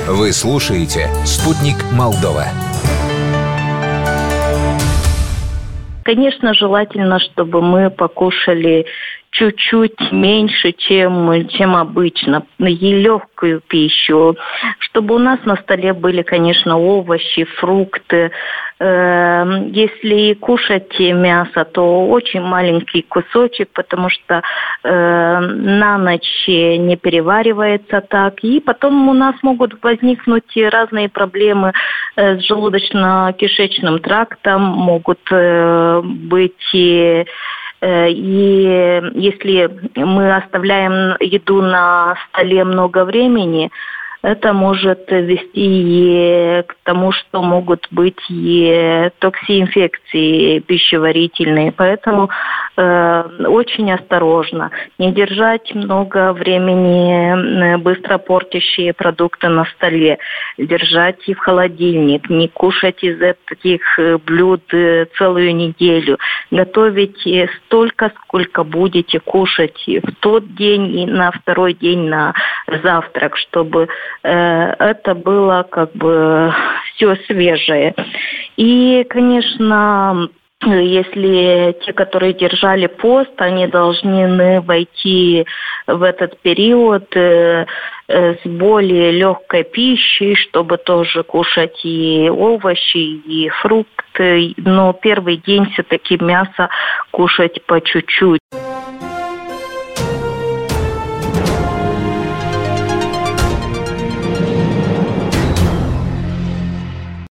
Вы слушаете «Спутник Молдова». Конечно, желательно, чтобы мы покушали чуть-чуть меньше, чем обычно, и легкую пищу, чтобы у нас на столе были, конечно, овощи, фрукты. Если кушать мясо, то очень маленький кусочек, потому что на ночь не переваривается так, и потом у нас могут возникнуть разные проблемы с желудочно-кишечным трактом, могут быть и если мы оставляем еду на столе много времени, это может вести и к тому, что могут быть и токсинфекции пищеварительные. Поэтому очень осторожно. Не держать много времени быстро портящие продукты на столе. Держать их в холодильник. Не кушать из таких блюд целую неделю. Готовить столько, сколько будете кушать в тот день и на второй день на завтрак, чтобы это было как бы все свежее. И, конечно, если те, которые держали пост, они должны войти в этот период с более легкой пищей, чтобы тоже кушать и овощи, и фрукты. Но первый день все-таки мясо кушать по чуть-чуть.